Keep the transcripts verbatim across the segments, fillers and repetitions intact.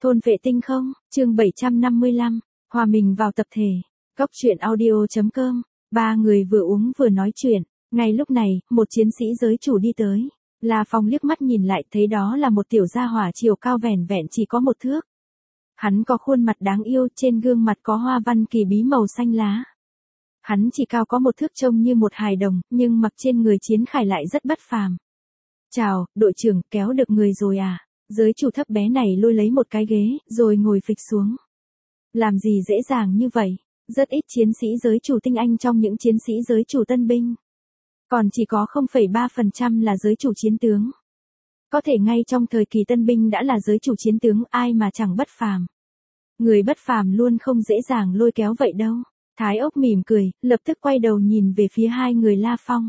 Thôn vệ tinh không, chương bảy trăm năm mươi lăm, hòa mình vào tập thể. Góc truyện audio.com, ba người vừa uống vừa nói chuyện. Ngay lúc này, một chiến sĩ giới chủ đi tới. La Phong liếc mắt nhìn lại thấy đó là một tiểu gia hỏa chiều cao vẻn vẹn chỉ có một thước. Hắn có khuôn mặt đáng yêu, trên gương mặt có hoa văn kỳ bí màu xanh lá. Hắn chỉ cao có một thước trông như một hài đồng, nhưng mặc trên người chiến khải lại rất bất phàm. Chào, đội trưởng, kéo được người rồi à? Giới chủ thấp bé này lôi lấy một cái ghế, rồi ngồi phịch xuống. Làm gì dễ dàng như vậy? Rất ít chiến sĩ giới chủ tinh anh trong những chiến sĩ giới chủ tân binh. Còn chỉ có không phẩy ba phần trăm là giới chủ chiến tướng. Có thể ngay trong thời kỳ tân binh đã là giới chủ chiến tướng, ai mà chẳng bất phàm. Người bất phàm luôn không dễ dàng lôi kéo vậy đâu. Thái Ốc mỉm cười, lập tức quay đầu nhìn về phía hai người La Phong.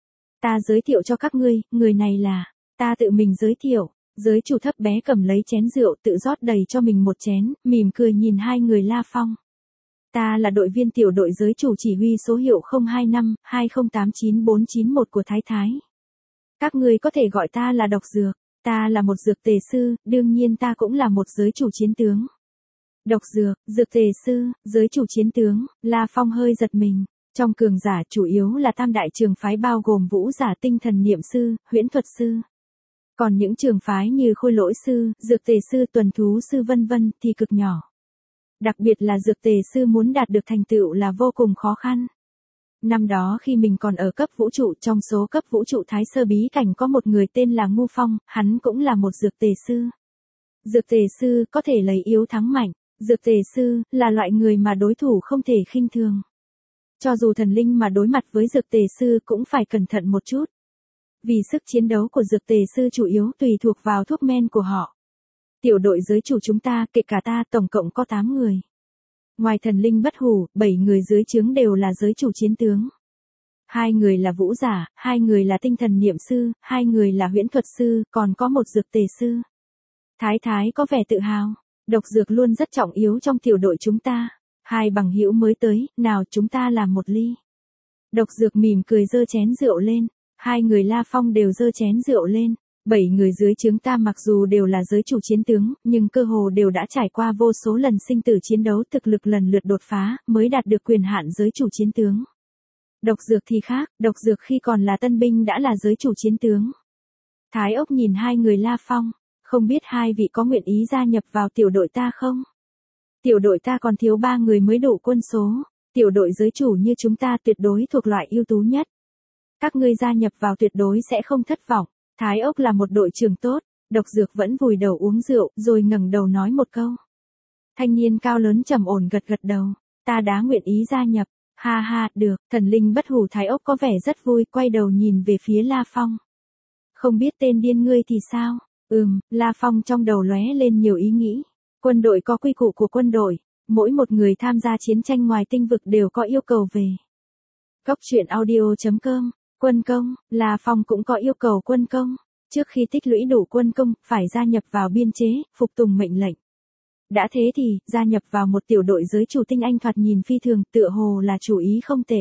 Ta giới thiệu cho các ngươi, người này là, ta tự mình giới thiệu. Giới chủ thấp bé cầm lấy chén rượu tự rót đầy cho mình một chén, mỉm cười nhìn hai người La Phong. Ta là đội viên tiểu đội giới chủ chỉ huy số hiệu không hai năm hai không tám chín bốn chín một của Thái Thái. Các ngươi có thể gọi ta là độc dược, ta là một dược tề sư, đương nhiên ta cũng là một giới chủ chiến tướng. Độc dược, dược tề sư, giới chủ chiến tướng, La Phong hơi giật mình. Trong cường giả chủ yếu là tam đại trường phái bao gồm vũ giả tinh thần niệm sư, huyễn thuật sư. Còn những trường phái như khôi lỗi sư, dược tề sư, tuần thú sư vân vân thì cực nhỏ. Đặc biệt là dược tề sư muốn đạt được thành tựu là vô cùng khó khăn. Năm đó khi mình còn ở cấp vũ trụ, trong số cấp vũ trụ Thái Sơ bí cảnh có một người tên là Ngu Phong, hắn cũng là một dược tề sư. Dược tề sư có thể lấy yếu thắng mạnh, dược tề sư là loại người mà đối thủ không thể khinh thường. Cho dù thần linh mà đối mặt với dược tề sư cũng phải cẩn thận một chút. Vì sức chiến đấu của dược tề sư chủ yếu tùy thuộc vào thuốc men của họ. Tiểu đội giới chủ chúng ta, kể cả ta, tổng cộng có tám người. Ngoài thần linh bất hủ, bảy người dưới trướng đều là giới chủ chiến tướng. Hai người là vũ giả, hai người là tinh thần niệm sư, hai người là huyễn thuật sư, còn có một dược tề sư. Thái Thái có vẻ tự hào, độc dược luôn rất trọng yếu trong tiểu đội chúng ta. Hai bằng hữu mới tới, nào chúng ta làm một ly. Độc dược mỉm cười giơ chén rượu lên. Hai người La Phong đều giơ chén rượu lên. Bảy người dưới trướng ta mặc dù đều là giới chủ chiến tướng, nhưng cơ hồ đều đã trải qua vô số lần sinh tử chiến đấu, thực lực lần lượt đột phá, mới đạt được quyền hạn giới chủ chiến tướng. Độc dược thì khác, độc dược khi còn là tân binh đã là giới chủ chiến tướng. Thái Ốc nhìn hai người La Phong, không biết hai vị có nguyện ý gia nhập vào tiểu đội ta không? Tiểu đội ta còn thiếu ba người mới đủ quân số, tiểu đội giới chủ như chúng ta tuyệt đối thuộc loại ưu tú nhất. Các ngươi gia nhập vào tuyệt đối sẽ không thất vọng. Thái Ốc là một đội trưởng tốt, độc dược vẫn vùi đầu uống rượu, rồi ngẩng đầu nói một câu. Thanh niên cao lớn trầm ổn gật gật đầu, ta đã nguyện ý gia nhập, ha ha, được, thần linh bất hủ Thái Ốc có vẻ rất vui, quay đầu nhìn về phía La Phong. Không biết tên điên ngươi thì sao? Ừm, La Phong trong đầu lóe lên nhiều ý nghĩ. Quân đội có quy củ của quân đội, mỗi một người tham gia chiến tranh ngoài tinh vực đều có yêu cầu về. Góc truyện audio.com, quân công, La Phong cũng có yêu cầu quân công. Trước khi tích lũy đủ quân công, phải gia nhập vào biên chế, phục tùng mệnh lệnh. Đã thế thì, gia nhập vào một tiểu đội giới chủ tinh anh thoạt nhìn phi thường, tựa hồ là chủ ý không tệ.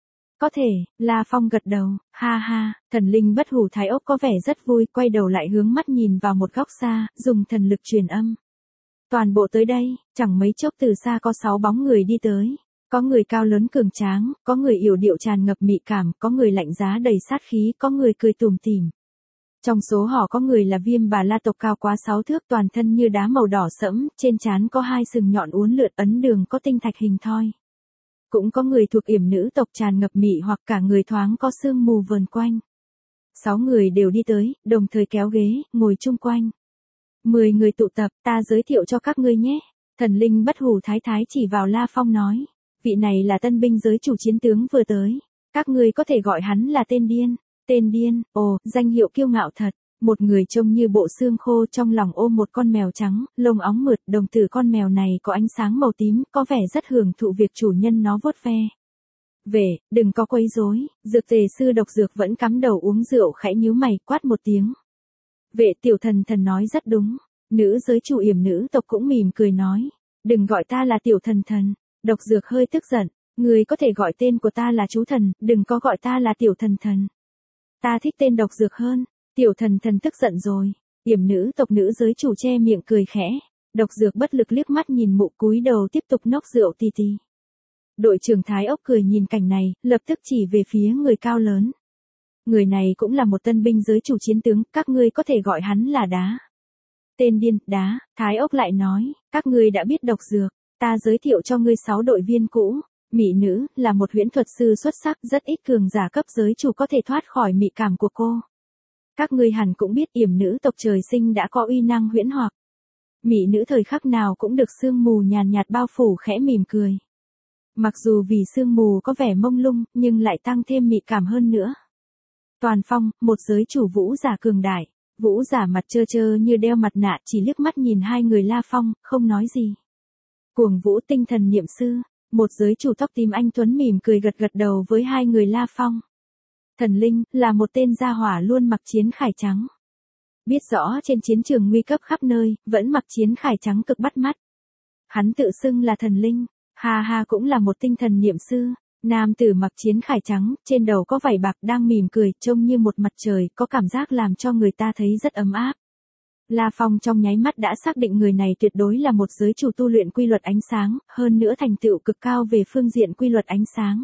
Có thể, La Phong gật đầu, ha ha, thần linh bất hủ Thái Ốc có vẻ rất vui, quay đầu lại hướng mắt nhìn vào một góc xa, dùng thần lực truyền âm. Toàn bộ tới đây, chẳng mấy chốc từ xa có sáu bóng người đi tới. Có người cao lớn cường tráng, có người yểu điệu tràn ngập mị cảm, có người lạnh giá đầy sát khí, có người cười tủm tỉm. Trong số họ có người là Viêm Bà La tộc cao quá sáu thước, toàn thân như đá màu đỏ sẫm, trên trán có hai sừng nhọn uốn lượn, ấn đường có tinh thạch hình thoi. Cũng có người thuộc yểm nữ tộc tràn ngập mị hoặc cả người thoáng có sương mù vờn quanh. Sáu người đều đi tới, đồng thời kéo ghế, ngồi chung quanh. Mười người tụ tập, ta giới thiệu cho các ngươi nhé. Thần linh bất hủ Thái Thái chỉ vào La Phong nói. Vị này là tân binh giới chủ chiến tướng vừa tới. Các ngươi có thể gọi hắn là tên điên. Tên điên, ồ, danh hiệu kiêu ngạo thật. Một người trông như bộ xương khô, trong lòng ôm một con mèo trắng, lông óng mượt, đồng tử con mèo này có ánh sáng màu tím, có vẻ rất hưởng thụ việc chủ nhân nó vuốt ve. Về, đừng có quấy rối. Dược tề sư độc dược vẫn cắm đầu uống rượu, khẽ nhíu mày, quát một tiếng. Vệ tiểu thần thần nói rất đúng. Nữ giới chủ yểm nữ tộc cũng mỉm cười nói. Đừng gọi ta là tiểu thần thần. Độc dược hơi tức giận. Người có thể gọi tên của ta là chú thần, đừng có gọi ta là tiểu thần thần. Ta thích tên độc dược hơn. Tiểu thần thần tức giận rồi. Yểm nữ tộc nữ giới chủ che miệng cười khẽ. Độc Dược bất lực liếc mắt nhìn mụ cúi đầu tiếp tục nốc rượu tì tì. Đội trưởng Thái Ốc cười nhìn cảnh này, lập tức chỉ về phía người cao lớn. Người này cũng là một tân binh giới chủ chiến tướng, các ngươi có thể gọi hắn là Đá. Tên điên, Đá, Thái Ốc lại nói, các ngươi đã biết Độc Dược, ta giới thiệu cho ngươi sáu đội viên cũ. Mị nữ, là một huyễn thuật sư xuất sắc, rất ít cường giả cấp giới chủ có thể thoát khỏi mị cảm của cô. Các ngươi hẳn cũng biết yểm nữ tộc trời sinh đã có uy năng huyễn hoặc. Mị nữ thời khắc nào cũng được sương mù nhàn nhạt bao phủ khẽ mỉm cười. Mặc dù vì sương mù có vẻ mông lung, nhưng lại tăng thêm mị cảm hơn nữa. Toàn Phong, một giới chủ vũ giả cường đại. Vũ giả mặt trơ trơ như đeo mặt nạ, chỉ liếc mắt nhìn hai người La Phong, không nói gì. Cuồng Vũ tinh thần niệm sư, một giới chủ tóc tím anh tuấn mỉm cười gật gật đầu với hai người La Phong. Thần Linh, là một tên gia hỏa luôn mặc chiến khải trắng. Biết rõ trên chiến trường nguy cấp khắp nơi, vẫn mặc chiến khải trắng cực bắt mắt. Hắn tự xưng là Thần Linh, ha ha cũng là một tinh thần niệm sư. Nam tử mặc chiến khải trắng, trên đầu có vảy bạc đang mỉm cười, trông như một mặt trời, có cảm giác làm cho người ta thấy rất ấm áp. La Phong trong nháy mắt đã xác định người này tuyệt đối là một giới chủ tu luyện quy luật ánh sáng, hơn nữa thành tựu cực cao về phương diện quy luật ánh sáng.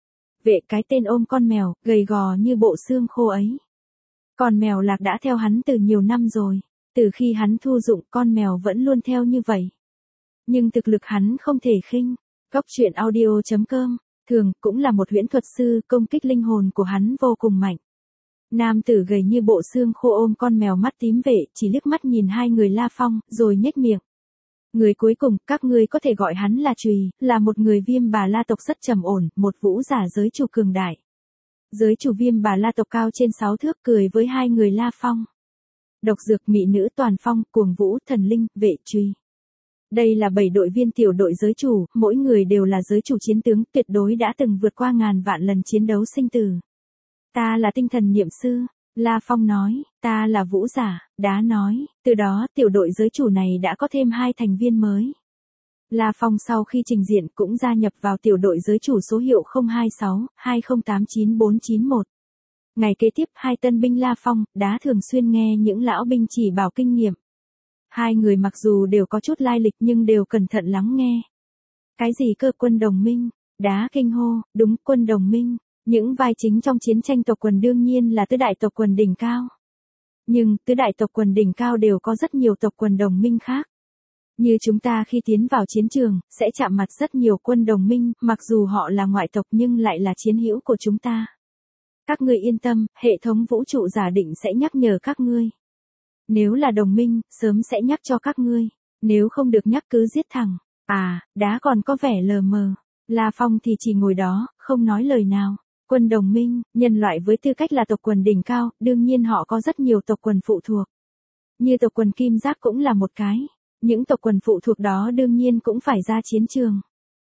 Vệ cái tên ôm con mèo, gầy gò như bộ xương khô ấy. Con mèo lạc đã theo hắn từ nhiều năm rồi, từ khi hắn thu dụng con mèo vẫn luôn theo như vậy. Nhưng thực lực hắn không thể khinh. Góc truyện audio chấm com, thường cũng là một huyễn thuật sư, công kích linh hồn của hắn vô cùng mạnh. Nam tử gầy như bộ xương khô ôm con mèo mắt tím vệ, chỉ liếc mắt nhìn hai người La Phong, rồi nhếch miệng. Người cuối cùng, các ngươi có thể gọi hắn là Trùy, là một người Viêm Bà La tộc rất trầm ổn, một vũ giả giới chủ cường đại. Giới chủ Viêm Bà La tộc cao trên sáu thước cười với hai người La Phong. Độc Dược, Mị nữ, Toàn Phong, Cuồng Vũ, Thần Linh, Vệ, Trùy. Đây là bảy đội viên tiểu đội giới chủ, mỗi người đều là giới chủ chiến tướng, tuyệt đối đã từng vượt qua ngàn vạn lần chiến đấu sinh tử. Ta là tinh thần niệm sư, La Phong nói, ta là vũ giả, Đá nói, từ đó tiểu đội giới chủ này đã có thêm hai thành viên mới. La Phong sau khi trình diện cũng gia nhập vào tiểu đội giới chủ số hiệu không hai sáu hai không tám chín bốn chín một. Ngày kế tiếp hai tân binh La Phong, Đá thường xuyên nghe những lão binh chỉ bảo kinh nghiệm. Hai người mặc dù đều có chút lai lịch nhưng đều cẩn thận lắng nghe. Cái gì cơ quân đồng minh? Đá kinh hô, đúng quân đồng minh. Những vai chính trong chiến tranh tộc quần đương nhiên là tứ đại tộc quần đỉnh cao. Nhưng tứ đại tộc quần đỉnh cao đều có rất nhiều tộc quần đồng minh khác. Như chúng ta khi tiến vào chiến trường, sẽ chạm mặt rất nhiều quân đồng minh, mặc dù họ là ngoại tộc nhưng lại là chiến hữu của chúng ta. Các ngươi yên tâm, hệ thống vũ trụ giả định sẽ nhắc nhở các ngươi. Nếu là đồng minh, sớm sẽ nhắc cho các ngươi. Nếu không được nhắc cứ giết thẳng. À, Đá còn có vẻ lờ mờ. La Phong thì chỉ ngồi đó, không nói lời nào. Quân đồng minh, nhân loại với tư cách là tộc quần đỉnh cao, đương nhiên họ có rất nhiều tộc quần phụ thuộc. Như tộc quần Kim Giáp cũng là một cái. Những tộc quần phụ thuộc đó đương nhiên cũng phải ra chiến trường.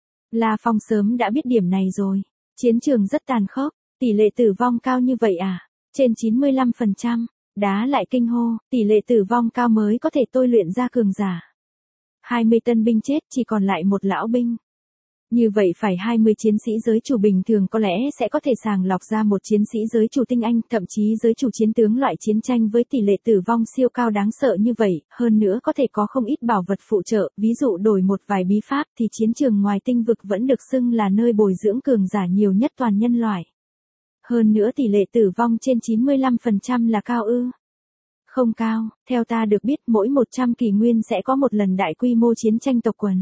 La Phong sớm đã biết điểm này rồi. Chiến trường rất tàn khốc, tỷ lệ tử vong cao như vậy à? Trên chín mươi lăm phần trăm. Đá lại kinh hô, tỷ lệ tử vong cao mới có thể tôi luyện ra cường giả. hai mươi tân binh chết, chỉ còn lại một lão binh. Như vậy phải hai mươi chiến sĩ giới chủ bình thường có lẽ sẽ có thể sàng lọc ra một chiến sĩ giới chủ tinh anh, thậm chí giới chủ chiến tướng loại chiến tranh với tỷ lệ tử vong siêu cao đáng sợ như vậy, hơn nữa có thể có không ít bảo vật phụ trợ, ví dụ đổi một vài bí pháp thì chiến trường ngoài tinh vực vẫn được xưng là nơi bồi dưỡng cường giả nhiều nhất toàn nhân loại. Hơn nữa tỷ lệ tử vong trên chín mươi lăm phần trăm là cao ư? Không cao, theo ta được biết mỗi một trăm kỷ nguyên sẽ có một lần đại quy mô chiến tranh tộc quần.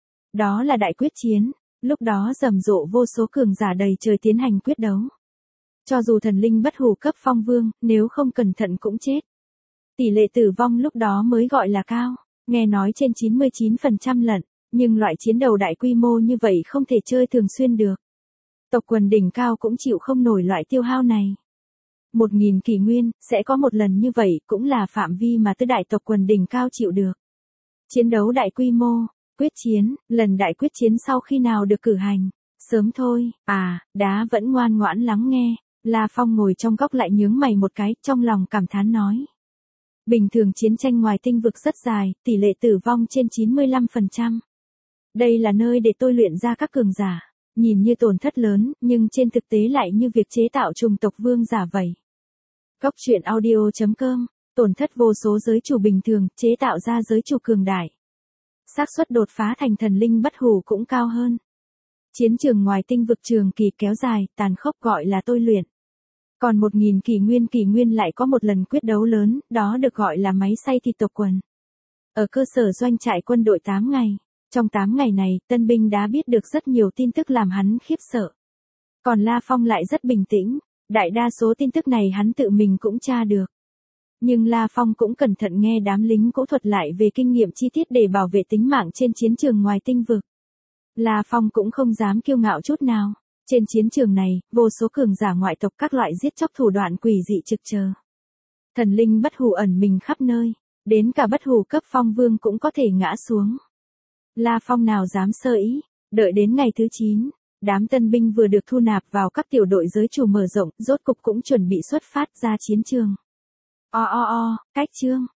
Đó là đại quyết chiến, lúc đó rầm rộ vô số cường giả đầy trời tiến hành quyết đấu. Cho dù thần linh bất hủ cấp phong vương, nếu không cẩn thận cũng chết. Tỷ lệ tử vong lúc đó mới gọi là cao, nghe nói trên chín mươi chín phần trăm lận, nhưng loại chiến đấu đại quy mô như vậy không thể chơi thường xuyên được. Tộc quần đỉnh cao cũng chịu không nổi loại tiêu hao này. Một nghìn kỷ nguyên, sẽ có một lần như vậy, cũng là phạm vi mà tứ đại tộc quần đỉnh cao chịu được. Chiến đấu đại quy mô, quyết chiến, lần đại quyết chiến sau khi nào được cử hành? Sớm thôi, à, Đá vẫn ngoan ngoãn lắng nghe. La Phong ngồi trong góc lại nhướng mày một cái, trong lòng cảm thán nói. Bình thường chiến tranh ngoài tinh vực rất dài, tỷ lệ tử vong trên chín mươi lăm phần trăm. Đây là nơi để tôi luyện ra các cường giả. Nhìn như tổn thất lớn, nhưng trên thực tế lại như việc chế tạo trùng tộc vương giả vậy. Góc truyện audio chấm com, tổn thất vô số giới chủ bình thường, chế tạo ra giới chủ cường đại. xác suất đột phá thành thần linh bất hủ cũng cao hơn. Chiến trường ngoài tinh vực trường kỳ kéo dài, tàn khốc gọi là tôi luyện. Còn một nghìn kỷ nguyên kỷ nguyên lại có một lần quyết đấu lớn, đó được gọi là máy xay thịt tộc quần. Ở cơ sở doanh trại quân đội tám ngày. Trong tám ngày này, Tân Binh đã biết được rất nhiều tin tức làm hắn khiếp sợ. Còn La Phong lại rất bình tĩnh, đại đa số tin tức này hắn tự mình cũng tra được. Nhưng La Phong cũng cẩn thận nghe đám lính cỗ thuật lại về kinh nghiệm chi tiết để bảo vệ tính mạng trên chiến trường ngoài tinh vực. La Phong cũng không dám kiêu ngạo chút nào. Trên chiến trường này, vô số cường giả ngoại tộc các loại giết chóc thủ đoạn quỷ dị trực chờ. Thần linh bất hủ ẩn mình khắp nơi, đến cả bất hủ cấp phong vương cũng có thể ngã xuống. La Phong nào dám sơ ý, đợi đến ngày thứ chín, đám tân binh vừa được thu nạp vào các tiểu đội giới chủ mở rộng, rốt cục cũng chuẩn bị xuất phát ra chiến trường. O o o, cách chương.